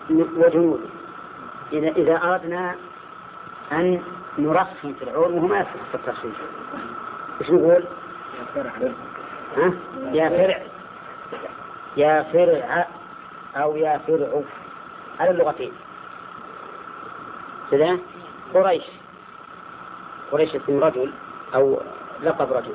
وجنود. إذا أردنا أن نرخم في العون وهو ما يصح في الترخيم، إيش نقول؟ يا فرع، يا فرع، أو يا فرع، على اللغتين. كذا قريش اسم رجل أو لقب رجل،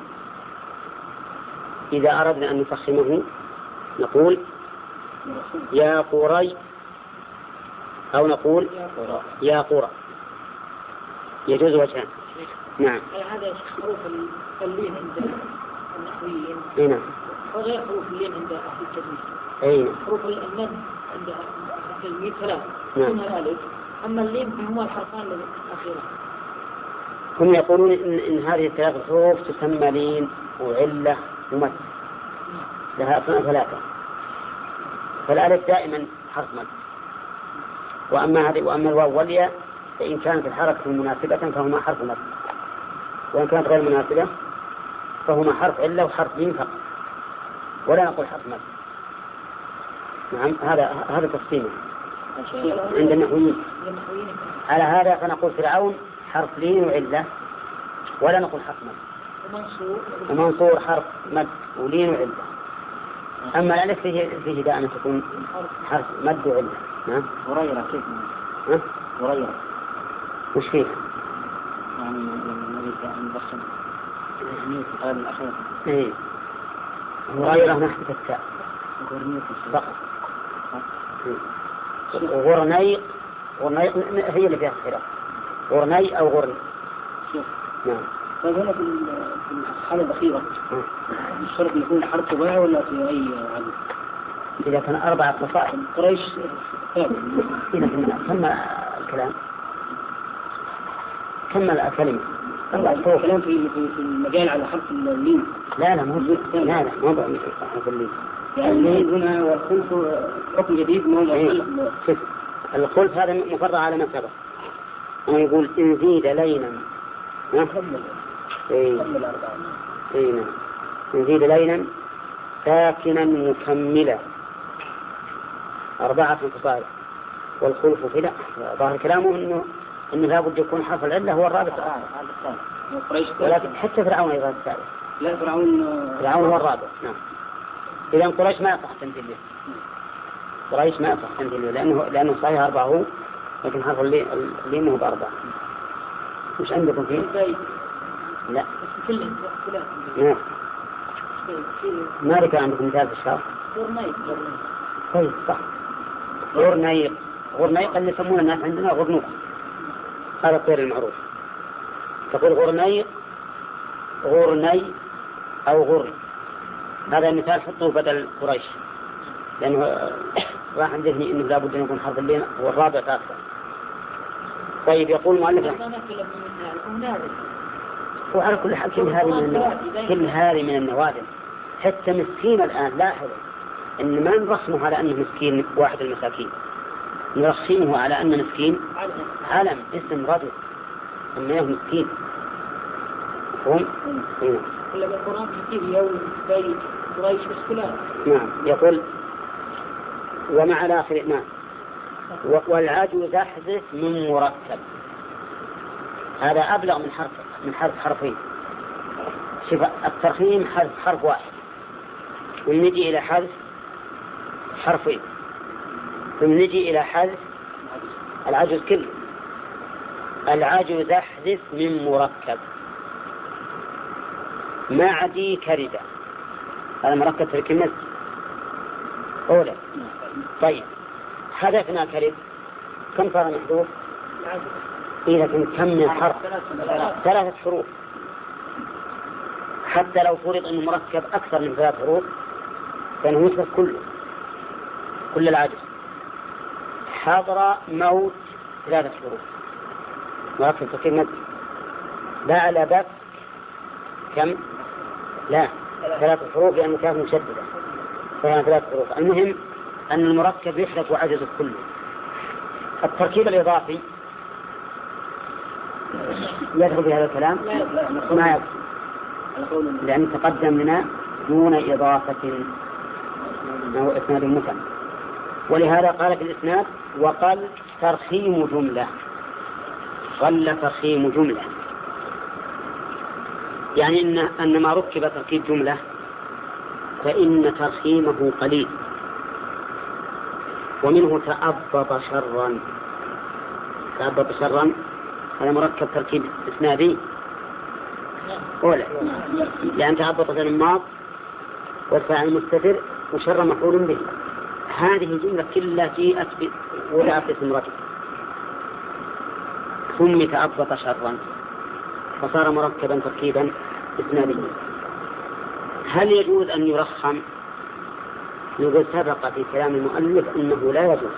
إذا أردنا أن نفخمه نقول يا قري، أو نقول يا قرى، يجوز وجهان. نعم. هذا حروف اللين عند النحويين. نعم. وغير حروف اللين عند أهل التجويد. أي. حروف المد عند أهل التجويد ثلاث. نعم. أما اللين فهما الحرفان الأخيران. هم يقولون إن هذه الثلاث حروف تسمى لين وعلة ومد، لها أصلا ثلاثة، فالألف دائما حرف مد، وأما الواو والياء فإن كانت الحركة مناسبة فهما حرف مد، وإن كانت غير مناسبة فهما حرف علة وحرف لين فقط، ولا نقول حرف مد. نعم. هذا تقسيمه عند النحويين. على هذا فنقول فرعون حرف لين وعلة، ولا نقول حرف مد. ومنصور حرف مد ولين وعلة. أما الألف فيه دائما تكون حرف مد وعلة. نعم. وريرة كيف؟ وريرة وش فيه؟ يعني نريد أن نبصم هذا الأخير. إيه. وريرة نحن التاء فقط. غرنيق هي اللي فيها خلاف، غرني أو غرن. نعم. طيب هنا في الحالة الأخيرة الشرط يكون حرف رباعي ولا في أي عدد؟ إذا كان 4 فصائل قريش إذا كمل الكلام، كمل الكلمة. الكلام في المجال على حرف اللين. لا مو حرف اللين. يعني هنا والخلف حكم جديد ما هو شوف الخلف هذا مفرع على ما سبق، ويقول إن زيد لينا إن زيد لينا ساكنا مكملا 4 فصائل، والخلف في لا ظاهر كلامه إنه لابد يكون حرف العلة هو الرابع. ولكن حتى فرعون أيضا الثالث. لا فرعون هو الرابع. نعم. إذا قريش ما يصح تمثيله، قريش ما يصح تمثيله لأنه صحيح 4 هو، لكن حرف اللين هو ب4. مش عندكم فيه؟ لا. نعم. ما ذكر عندكم مثال في الشرح؟ طيب صح. غرنيق اللي يسمونه الناس عندنا غرنوق، هذا الطير المعروف. تقول غرنيق، غرني أو غر، هذا المثال حطوه بدل قريش، لأنه راح عن ذهني إنه لابد أن يكون حرف اللين هو الرابع فأكثر. طيب يقول مؤلف وعلى كل حال كل هذه من النوادر. حتى مسكين الآن لاحظ إن ما نرسمه على أنه مسكين واحد المساكين، نرسمه على أنه مسكين علم اسم رجل أنه مسكين. هم القرآن كثير يوم بيت قريش بسكولات. نعم. يقول ومع الآخر نعم والعجوز احذف من مركب، هذا أبلغ من حرفين. شوف الترخيم حرف واحد، ونجي إلى حذف حرفين، ثم نجي إلى حذف العجوز كله. العجوز احذف من مركب ما عدي كردة، هذا مركب في الكلمة أولى. طيب حذفنا كرد كم صار محذوف؟ إذا كم من حرف؟ 3 حروف. حتى لو فرض أنه مركب أكثر من 3 حروف فإنه يصرف كل العجز. حضر موت 3 حروف مركب في كلمة باع بك كم؟ لا 3 حروف لأنه كانت مشددة فهي 3 حروف. المهم أن المركب يحذف وعجزه كله. التركيب الإضافي يدخل في هذا الكلام ما يدخل، لأن تقدم لنا دون إضافة أنه إسناد المتن. ولهذا قال في الإسناد وقل ترخيم جملة. قل ترخيم جملة يعني أن ما ركب تركيب جملة فإن ترخيمه قليل. ومنه تأبط شرا. تأبط شرا هذا مركب تركيب إسنادي أولا، لأن تأبط في الماض والفاعل مستتر وشر مفعول به. هذه الجملة كلها جاءت وضعت اسم رجل ثم تأبط شرا فصار مركبا تركيبا إسناديا. هل يجوز أن يرخم؟ يقول سبق في كلام المؤلف أنه لا يجوز،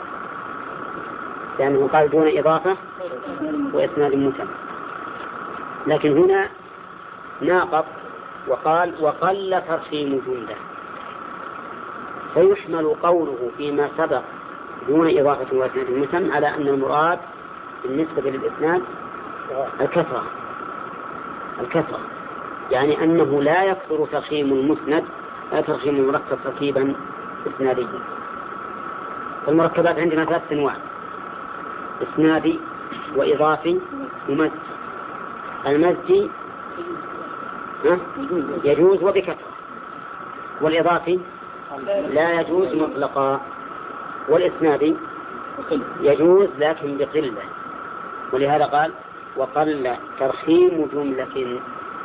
لأنه قال دون إضافة وإسناد متم. لكن هنا ناقض وقال وقل ترخيم جملة، فيحمل قوله فيما سبق دون إضافة وإسناد متم على أن المراد بالنسبة للإسناد الكثرة، يعني أنه لا يكثر ترخيم المسند لا ترخيم المركب تركيبا إسناديا. المركبات عندنا 3 أنواع: إسنادي وإضافي ومزجي. المزجي يجوز وبكثرة، والإضافي لا يجوز مطلقا، والإسنادي يجوز لكن بقلة. ولهذا قال وقل ترخيم جملة.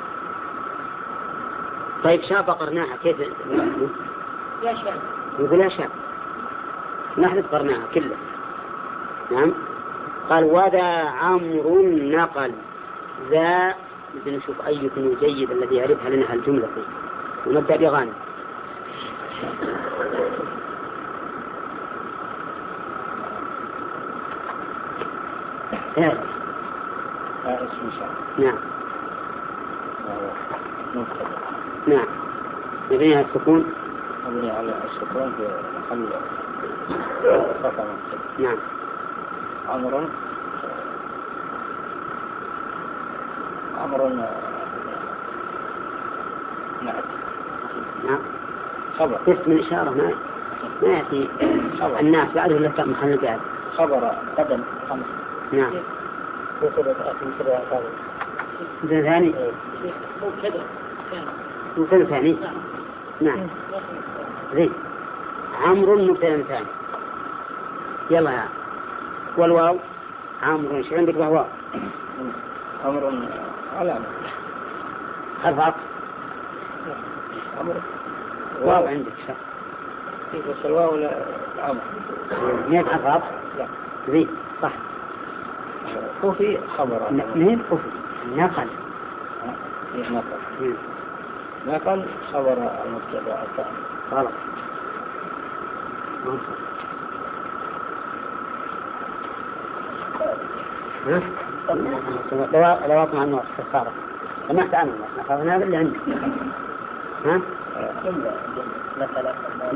طيب شاب قرناها كيف يا شاب يقول يا شاب نحن قرناها كله. نعم. قال وذا عمرو نقل ذا. نشوف أيكم الجيد الذي يعرفها لنا الجملة فيه ونبدأ بغانم. نعم نعم يبنيها السكون. مبني على السكون في محل رفع. نعم. عمر نعم. خبر اسم الإشارة ما يأتي الناس بعده إلا محل بعد. خبر قدم 5. نعم. مثل ثاني. مثل ثاني. نعم. زين. عمرو مثل ثاني. يلا يا والواو عمرو. ايش عندك بهواو؟ عمرو علامة حرف عطف. عمرو واو عندك شرط. بس الواو ولا عمرو؟ مين حرف عطف؟ لا. زين صح. وفي خبر. مين وفي نقل. نقل خبر المبتدأ الثاني. غلط. لو أطمع النور استخارة ما تعمل نخافنا باللي عندك. ها؟ مثلا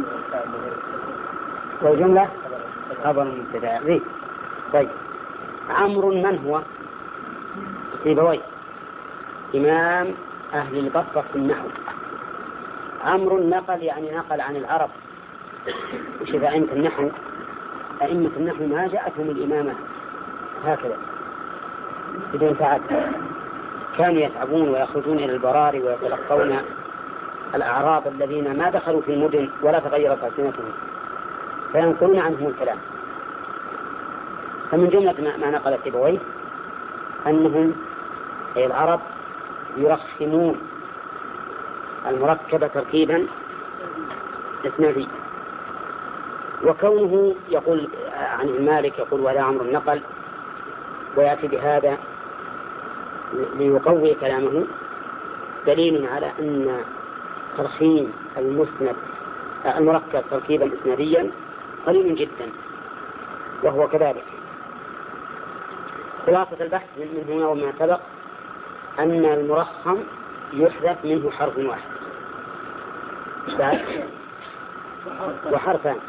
والجملة خبر مبتدأ. ذي طيب. عمرو من هو؟ سيبويه إمام أهل البصرة في النحو. عمرو نقل يعني نقل عن العرب. وشوف أئمة النحو ما جاءتهم الإمامة هكذا بدون تعب. كانوا يتعبون ويخرجون إلى البراري ويتلقون الأعراب الذين ما دخلوا في المدن ولا تغيرت ألسنتهم فينقلون عنهم الكلام. فمن جملة ما نقل سيبويه أنهم أي العرب يرخمون المركب تركيبا إسناديا. وكونه يقول عن المالك يقول ولا عمرو النقل ويأتي بهذا ليقوي كلامه دليل على أن ترخيم المسند المركب تركيبا إسناديا قليل جدا، وهو كذلك. خلاصة البحث من هنا وما سبق أن المرخم يحذف منه حرف واحد وحرفان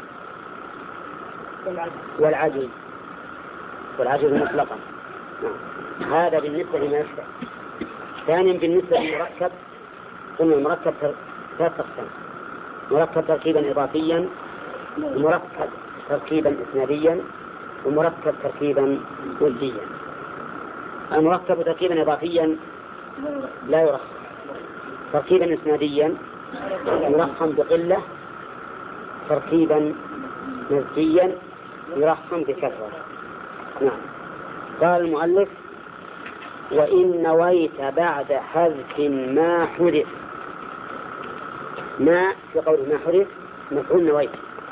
والعجز مطلقا. هذا بالنسبة لما يشبه. ثانيا بالنسبة للمركب ثم المركب 3 أقسام: مركب تركيبا إضافيا، مركب تركيبا إسناديا ومركب تركيبا وجديا. المركب تركيبا إضافيا لا يرخص، تركيبا إسناديا يرخم بقلة، تركيبا نسجيا يرخم بكثرة. نعم. قال المؤلف: وإن نويت بعد حذف ما حذف. ما في قوله ما حذف مفعول نويت.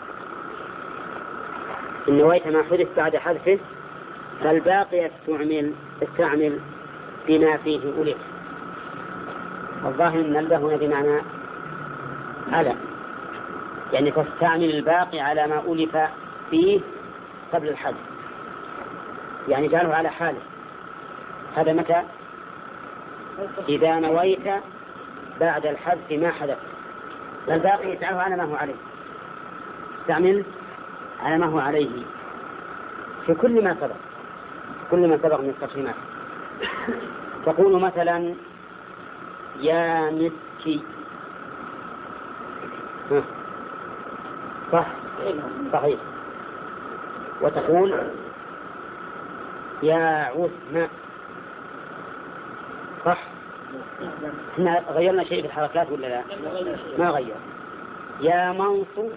إن نويت ما حذف بعد حذفه فالباقي استعمل بما فيه ألف. الظاهر أن الباء هنا بمعنى على، يعني تستعمل الباقي على ما ألف فيه قبل الحذف، يعني جعله على حاله. هذا متى؟ إذا نويت بعد الحذف ما حدث، فالباقي يجعله على ما هو عليه، استعمل على ما هو عليه في كل ما سبق، كل ما سبق من التقسيمات. تقول مثلا يا مسكي، صح؟ صحيح. وتقول يا عثمان، صح؟ احنا غيرنا شيء في الحركات ولا لا؟ ما غير. يا منصور،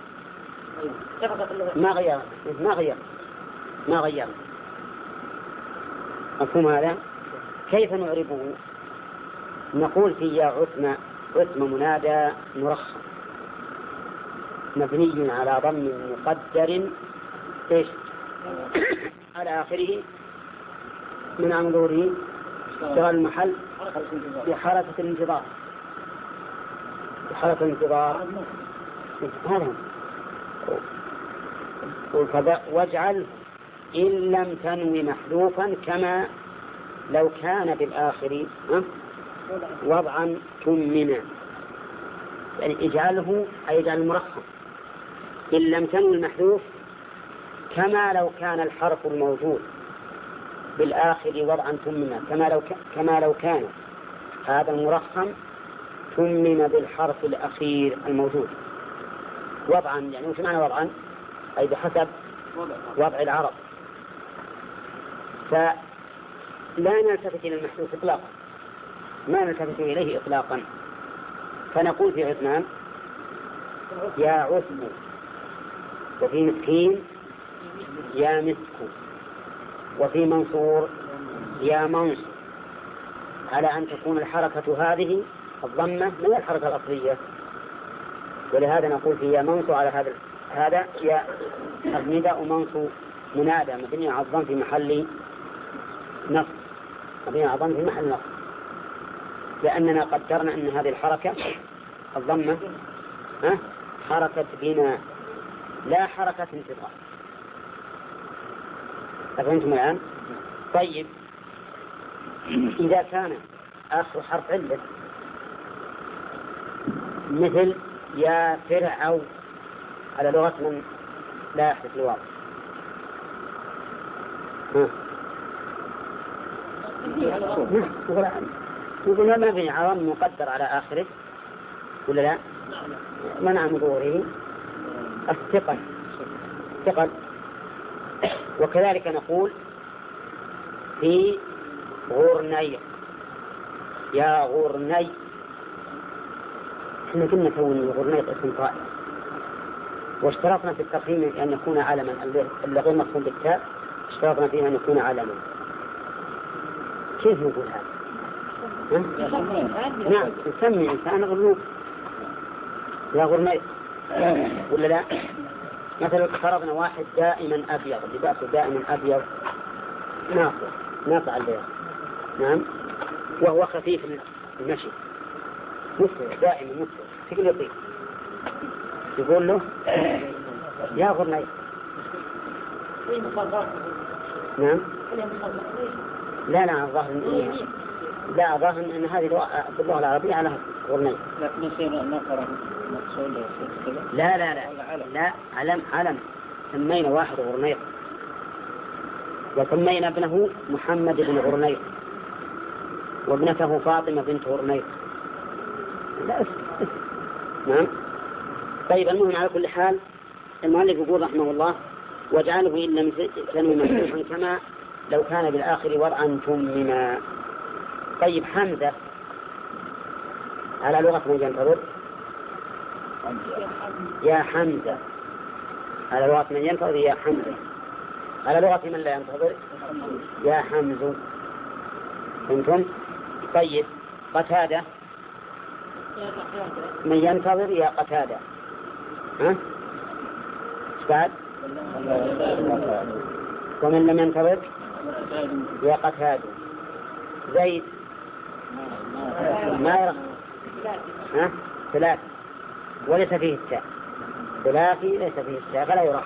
ما غير. مفهوم هذا؟ كيف نعربه؟ نقول في يا عثمان اسم منادى مرخص مبني على ضم مقدر ايش على آخره من عنظوره اشتغل المحل بحركة الانتظار. هذا واجعل إن لم تنوي محذوفا كما لو كان بالآخر وضعا تمنا، يعني اجعله أي اجعل المرخص إن لم تنوي المحذوف كما لو كان الحرف الموجود بالآخر وضعا تمنا، كما لو كان هذا المرخم تمن بالحرف الأخير الموجود وضعا. يعني وش معنى وضعا؟ أي بحسب وضع العرب. فلا نلتفت إلى المحذوف إطلاقا، ما نلتفت إليه إطلاقا. فنقول في عثمان يا عثم، وفي مسكين يا مسك، وفي منصور يا منصور، على أن تكون الحركة هذه الضمة من الحركة الأصلية. ولهذا نقول في يا منصور على هذا يا النداء منصور منادى مبني على الضم في محل نصب، لأننا قدرنا أن هذه الحركة الضمة حركة بناء لا حركة انتظار. أفهمتم الآن؟ طيب، إذا كان آخر حرف علة مثل يا فرعون على لغة من لا يحدث الواو، يقول ما في عوام مقدر على آخره ولا لا؟ منع من ظهوره الثقل. وكذلك نقول في غرني يا غرني، احنا كنا كون غرني اسم طائر، واشترطنا في التقييم أن يكون علما، اللي غير مفهوم بالتاء اشترطنا فيه أن يكون علما. كيف نقول هذا؟ نعم، نسمي إنسان غرنوب يا غرني ولا لا؟ مثلا فرضنا واحد دائما أبيض، لباسه دائما أبيض ناقع البيض، نعم، وهو خفيف المشي مسرع دائما مسرع تقل يطير، يقول له يا غرني. نعم، لا الظاهر أن هذه باللغة العربية على غرني. لكن يصير نقرأ مقصود لا علم. سمينا واحد غرنيق، وسمينا ابنه محمد بن غرنيق، وابنته فاطمة بنت غرنيق. لا نعم. طيب، المهم على كل حال المؤلف يقول رحمه الله واجعله إن لم تنوي مفتوحا كما لو كان بالآخر ورعا تمما. طيب حمزة على لغة من ينتظر؟ يا حمزة على لغة من ينتظر يا حمزة. على لغة من لا ينتظر يا حمز. فهمتم؟ طيب قتادة من ينتظر يا قتادة. ها؟ بعد ومن لم ينتظر يا قتادة. زيد ما يرى. ها؟ ثلاث وليس فيه التاء. ثلاثي ليس فيه التاء فلا يرى.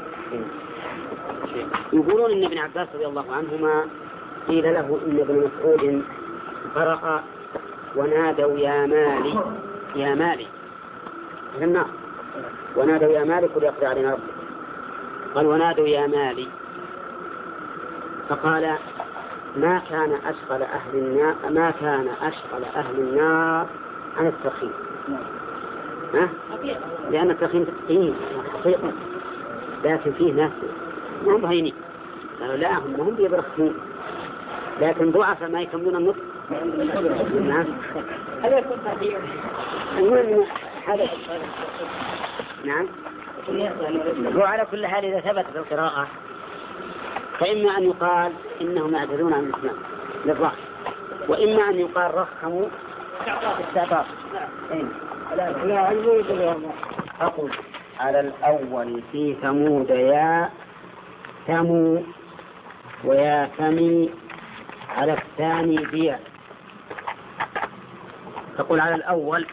يقولون إن ابن عباس رضي الله عنهما قيل له إن ابن مسعود قرأ ونادوا يا مالي يا مالي في النار. ونادوا يا مالك ليقضي علينا ربك. قال ونادوا يا مالي. فقال ما كان أشغل أهل النار عن التخييم. لأن التخييم تقييم حقيقة، لكن فيه ناس ما هم هينين قالوا لا هم بيبرخون، لكن ضعف ما يكملون النطق. هذا يكون تغيير. المهم هذا نعم. وعلى كل حال إذا ثبت في القراءة فإما أن يقال إنهم يعتذرون عن الإسلام للظاهر، وإما أن يقال رخموا استعطاف. أقول على الأول في ثمود يا ثمو ويا ثمي، على الثاني بيع. تقول على الأول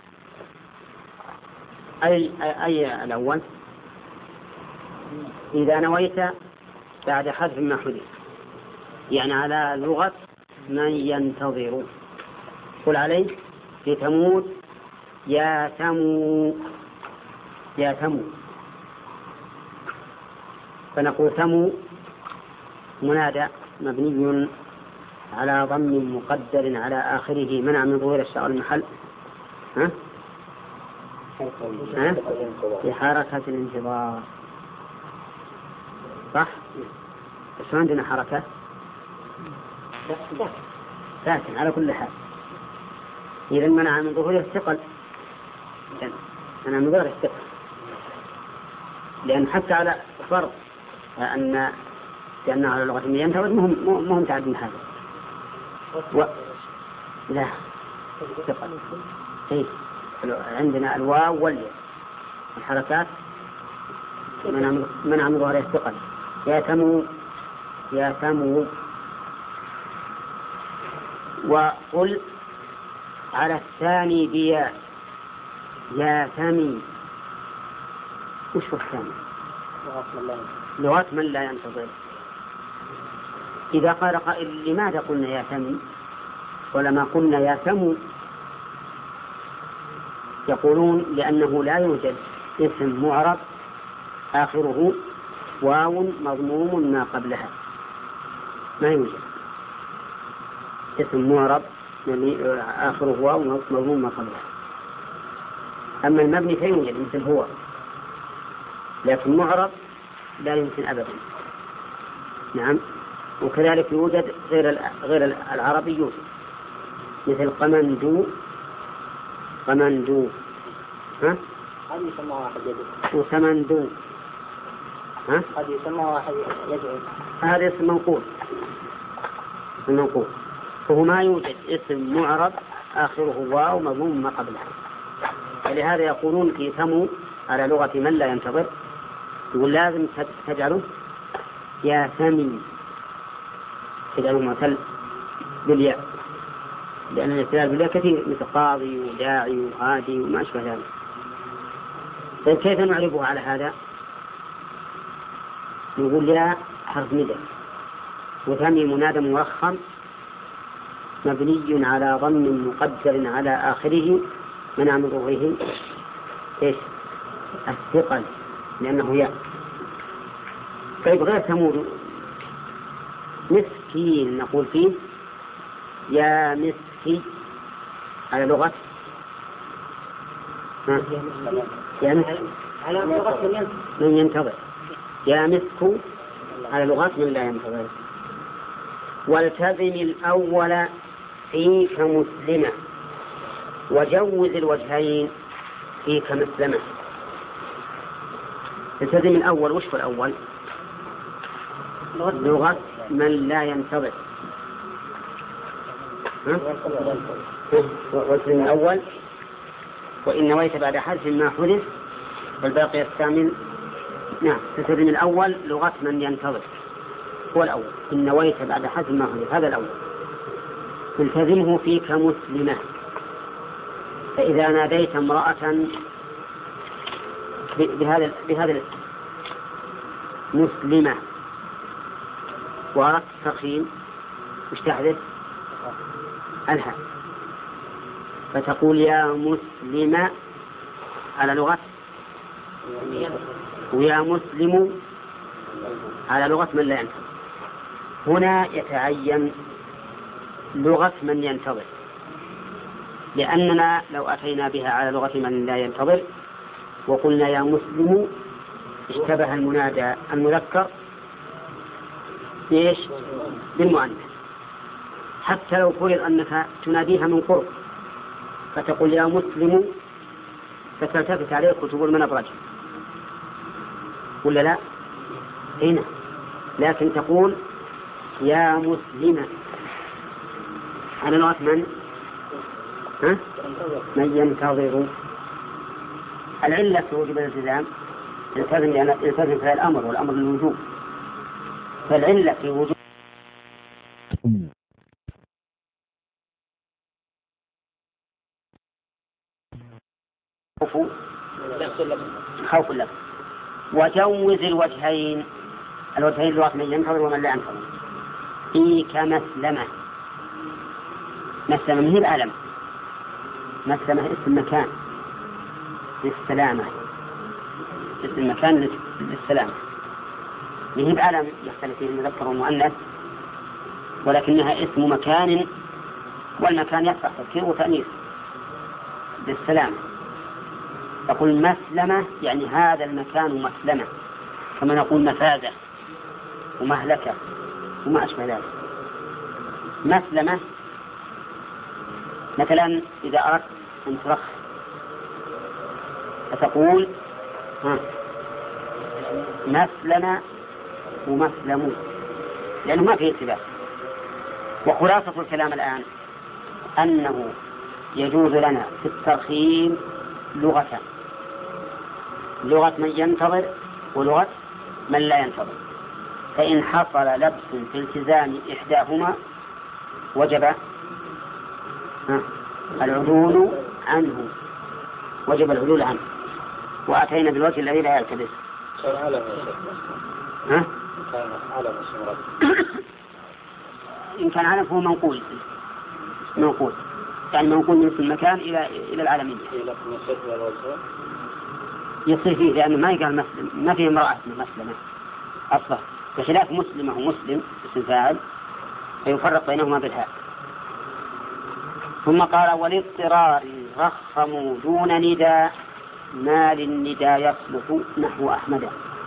أي الأول إذا نويت بعد حذف ما حذف، يعني على لغة من ينتظر. قل عليه في ثمود يا ثمو يا ثمو. فنقول ثمو منادى مبني على ضم مقدر على آخره منع من ظهور الشعر المحل في حركة الانتظار. صح؟ بس عندنا حركة ساكن على كل حال. إذا منع من ظهوره الثقل، منع من ظهوره الثقل، لأن حتى على فرض لأنه على لغة من ينتظر مهم تعد من هذا لا ثقل. إيه عندنا الواو والياء الحركات منع من ظهوره الثقل. يا ثمو يا ثمو. وقل على الثاني بياء يا ثمي. وش هو الثاني؟ لغة من لا ينتظر. إذا قال قائل لماذا قلنا يا ثمي ولما قلنا يا ثمو؟ يقولون لأنه لا يوجد اسم معرب آخره واو مضموم ما قبلها، ما يوجد اسم معرب آخره واو مضموم ما قبلها. أما المبني فيوجد مثل هو، لكن معرب لا يمكن أبدا. نعم. وكذلك يوجد غير العربي يوجد مثل قمندو ها؟ هذه يسمى واحد يدعو. وثمندو ها؟ هذه يسمى واحد يدعو. هذا اسم منقول. فهو ما يوجد اسم معرب آخره واو مضموم ما قبلها. فلهذا يقولون في ثمو على لغة من لا ينتظر يقول لازم تجعله يا ثمي، تجعله معتل بالياء، لأن الاستدلال بالياء كثير مثل قاضي وداعي وهادي وما أشبه ذلك. طيب كيف نعرفه على هذا؟ نقول يا حرف ندى وثمي منادى مرخم مبني على ضم مقدر على آخره منع من ظهوره ايش؟ الثقل لأنه ياء. طيب غير ثمود مسكين نقول فيه يا مسكي على لغة يا مسكي على لغة من ينتظر. يا مسك على لغات من لا ينتظر. والتزم الأول فيك مسلمة وجوز الوجهين فيك مسلمة. التزم الأول، وش في الأول؟ لغة من لا ينتظر. والتزم الأول وإن نويت بعد حذف ما حدث والباقي الثامن. نعم، التزم الأول لغة من ينتظر هو الأول، إن نويت بعد حذف ما حدث هذا الأول. التزمه فيك مسلمة، فإذا ناديت امرأة بهذا الاسم مسلمة وأردت ترخيم وش تحدث؟ الها، فتقول يا مسلمة على لغة، ويا مسلم على لغة من لا ينتظر. هنا يتعين لغة من ينتظر، لأننا لو أتينا بها على لغة من لا ينتظر وقلنا يا مسلم اشتبه المنادى المذكر ايش؟ بالمؤنث، حتى لو فرض أنك تناديها من قرب فتقول يا مسلم فتلتفت عليك وتقول من أبرج ولا لا؟ هنا لكن تقول يا مسلمة على لغة من؟ من ينتظر. العلة في وجوب الالتزام يلتزم فيها الأمر، والأمر للوجوب، فالعلة في وجوب خوف لك. وجوز الوجهين لغة من ينتظر ومن لا ينتظر. فيك مسلمة. مسلمة هي العلم، مسلمة اسم مكان للسلامة، اسم مكان للسلامة، هي بعلم يختلف فيه المذكر والمؤنث، ولكنها اسم مكان، والمكان يصح تذكير وتأنيث للسلامة. تقول مسلمة يعني هذا المكان مسلمة، كما نقول مفازة ومهلكة وما أشبه ذلك. مسلمة مثلا إذا أردت أن ترخ فتقول مسلمة ومسلمون، لأنه ما فيه ارتباط. وخلاصة الكلام الآن أنه يجوز لنا في الترخيم لغة من ينتظر ولغة من لا ينتظر، فإن حصل لبس في التزام إحداهما وجب العدول عنه، وجب العدول عنه، وأتينا بالوجه الذي لا يلتبس. إن كان علم فهو منقول يعني منقول من المكان إلى العالمية يصير فيه، لأنه ما يقال مسلم، ما فيه امرأة مسلمة أصلا، بخلاف مسلمة ومسلم اسم فاعل فيفرق بينهما بالهاء. ثم قال والاضطرار رخموا دون نداء ما للنداء يصلح نحو أحمد.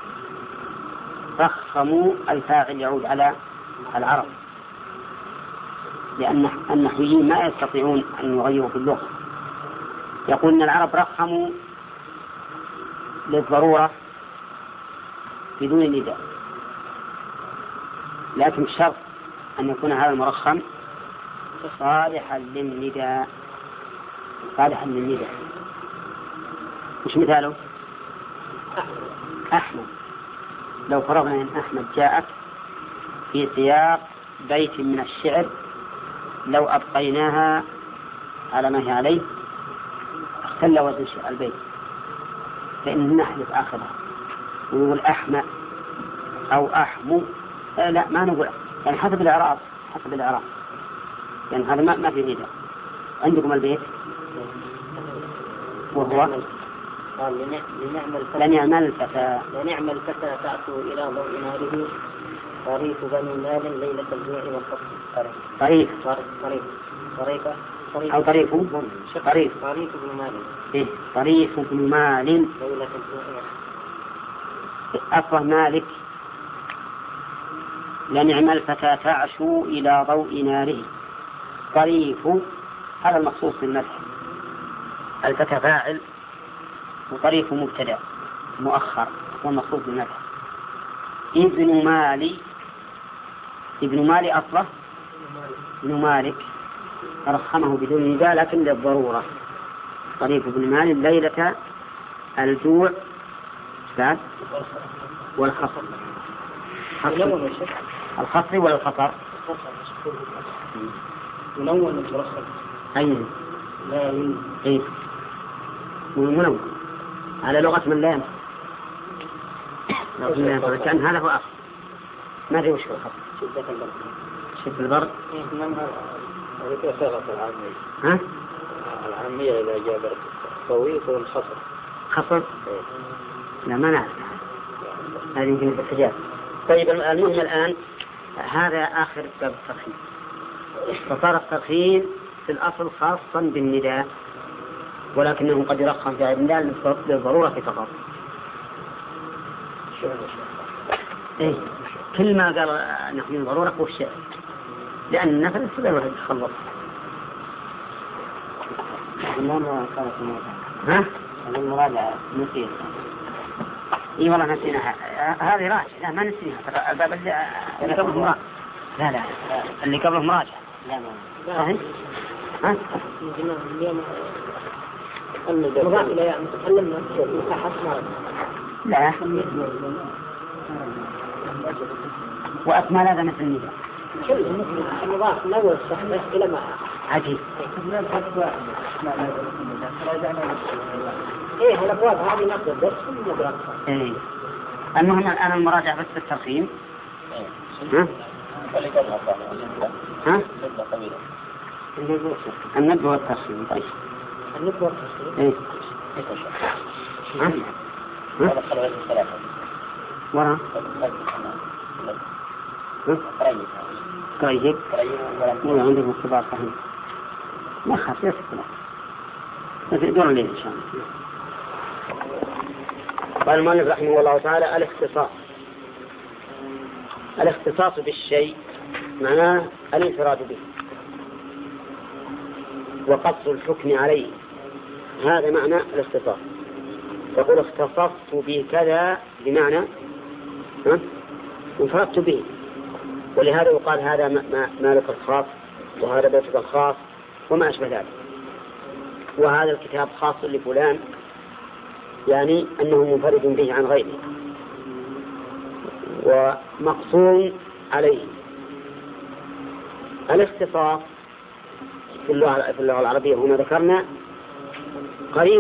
رخموا الفاعل يعود على العرب، لأن النحويين ما يستطيعون أن يغيروا في اللغة. يقولون العرب رخموا للضرورة بدون نداء، لكن الشرط أن يكون هذا المرخم صالحا للنداء. مش مثاله أحمد، لو فرضنا أن أحمد جاءت في سياق بيت من الشعر لو أبقيناها على ما هي عليه اختل وزن البيت، فإن نحذف آخرها ونقول أحمى أو أحمو. لا ما نقول يعني حسب الإعراب يعني هذا ما في نداء. عندكم البيت وهو لنعم الفتى تأتوا إلى ضوء ناره طريف بني مال ليلة الجوع والفقر. طريف بن مال ليلة الجوع. أصله مالك لنعم الفتى تعشو إلى ضوء ناره طريف. هذا المخصوص بالمدح. الفتى فاعل وطريف مبتدأ مؤخر والمخصوص بالمدح. ابن مالي أصله ابن مالك رخمه بدون نداء لكن للضرورة. طريف ابن مالي ليلة الجوع والخصر. الخصر ولا الخطر؟ منون مترخم. أي لا إيه منون على لغة من لا ينفع. كان هذا هو أصل. ما أدري وش هو الخصر. شدة البرد. ها؟ العامية إذا جاء برد قوي يكون الخصر. خصر؟ لا ما نعرف. هذه يمكن بالحجاب. طيب المهم الآن هذا آخر باب الترخيم. فصار الترخيم في الأصل خاصا بالنداء ولكنه قد يرخم في النداء للضرورة فقط. إيه كل ما قال نحن ضرورة هو الشيء لأن النفس يستطيع الواحد يتخلص. ها؟ المراجعة نسيت. اي والله نسيناها. هذه راجع. لا ما نسيناها. الباب اللي قبله مراجع. لا اللي قبله مراجع. لا صحيح. ها؟ اليوم مضاف إلى تكلمنا مساحة مرض. لا وأكمل هذا مثل النداء. المضاف الأول الصحيح إلى ما عجيب. إيه الأبواب هذه نقد بس مدرك. إيه المهم الآن المراجعة بس الترخيم. ها؟ الندب والترخيم. طيب. الندب والترخيم. إيه. ورا. قريب. ولا عندك مختبر صحيح. ما خاف يسكت. بس دور الليل إن شاء الله. قال المؤلف رحمه الله تعالى الاختصاص بالشيء معناه الانفراد به وقص الحكم عليه. هذا معنى الاختصاص. يقول اختصصت بكذا بمعنى انفردت به. ولهذا يقال هذا مالك الخاص وهذا بيتك الخاص وما أشبه ذلك. وهذا الكتاب خاص لفلان يعني أنه منفرد به عن غيره ومقصور عليه. الاختصاص في اللغة العربية هنا ذكرنا قريب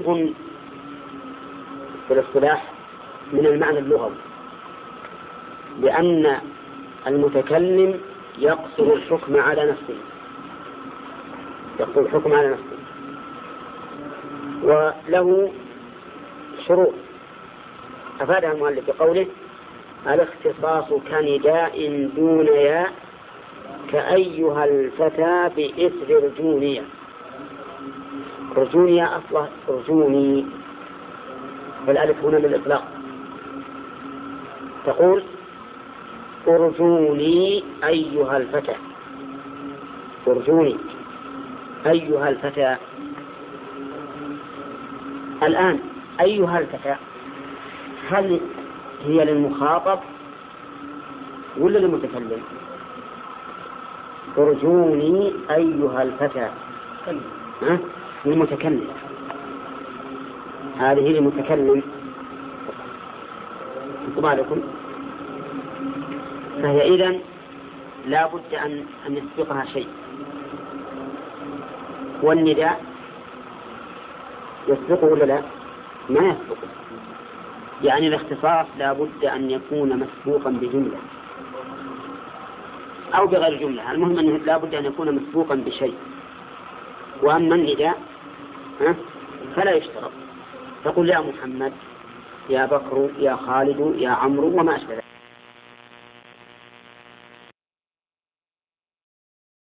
في الاصطلاح من المعنى اللغوي لأن المتكلم يقصر الحكم على نفسه وله شروط أفادها المؤلف بقوله الاختصاص كنداء دون ياء كأيها الفتى بإثر رجونية. رجونية أصله رجوني والألف هنا للإطلاق. تقول ارجوني أيها الفتى. ارجوني أيها الفتى. الآن أيها الفتى هل هي للمخاطب ولا للمتكلم؟ ارجوني أيها الفتى للمتكلم. هذه للمتكلم انتبه لكم. فهي إذن لا بد أن يسبقها شيء. والنداء يسبقه ولا لا؟ ما يسبقه. يعني الاختصاص لا بد أن يكون مسبوقا بجملة أو بغير جملة. المهم أنه لا بد أن يكون مسبوقا بشيء. وأما النداء فلا يشترط. تقول يا محمد يا بكر يا خالد يا عمرو وما أشبه ذلك.